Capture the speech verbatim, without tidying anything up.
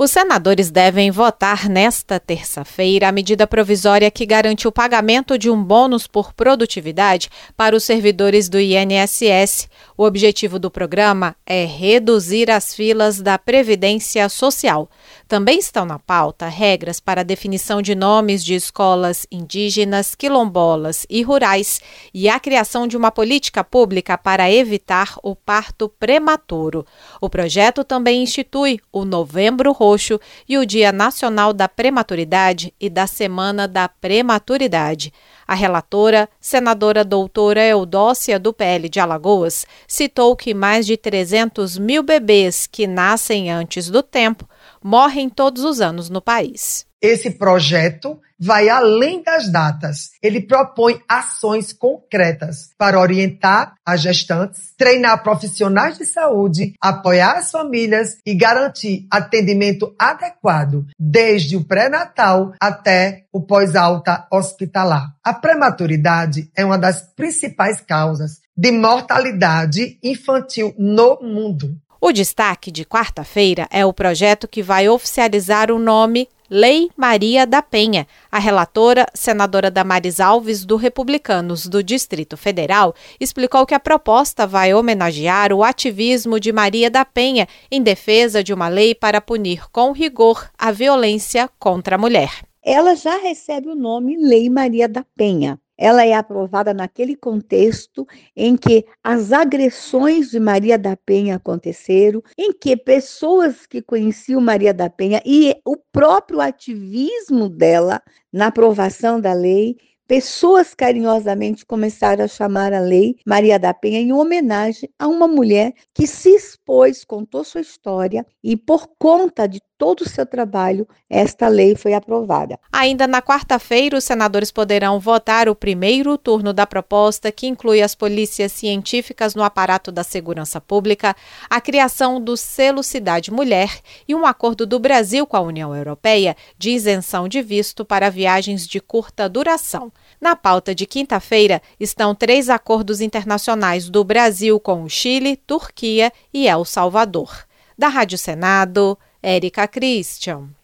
Os senadores devem votar nesta terça-feira a medida provisória que garante o pagamento de um bônus por produtividade para os servidores do I N S S. O objetivo do programa é reduzir as filas da Previdência Social. Também estão na pauta regras para a definição de nomes de escolas indígenas, quilombolas e rurais e a criação de uma política pública para evitar o parto prematuro. O projeto também institui o Novembro Roxo e o Dia Nacional da Prematuridade e da Semana da Prematuridade. A relatora, senadora doutora Eudócia, do P L de Alagoas, citou que mais de trezentos mil bebês que nascem antes do tempo morrem todos os anos no país. Esse projeto vai além das datas. Ele propõe ações concretas para orientar as gestantes, treinar profissionais de saúde, apoiar as famílias e garantir atendimento adequado, desde o pré-natal até o pós-alta hospitalar. A prematuridade é uma das principais causas de mortalidade infantil no mundo. O destaque de quarta-feira é o projeto que vai oficializar o nome Lei Maria da Penha. A relatora, senadora Damares Alves, do Republicanos do Distrito Federal, explicou que a proposta vai homenagear o ativismo de Maria da Penha em defesa de uma lei para punir com rigor a violência contra a mulher. Ela já recebe o nome Lei Maria da Penha. Ela é aprovada naquele contexto em que as agressões de Maria da Penha aconteceram, em que pessoas que conheciam Maria da Penha e o próprio ativismo dela na aprovação da lei, pessoas carinhosamente começaram a chamar a Lei Maria da Penha em homenagem a uma mulher que se expôs, contou sua história e, por conta de todo o seu trabalho, esta lei foi aprovada. Ainda na quarta-feira, os senadores poderão votar o primeiro turno da proposta, que inclui as polícias científicas no aparato da segurança pública, a criação do selo Cidade Mulher e um acordo do Brasil com a União Europeia de isenção de visto para viagens de curta duração. Na pauta de quinta-feira estão três acordos internacionais do Brasil com o Chile, Turquia e El Salvador. Da Rádio Senado, Érica Christian.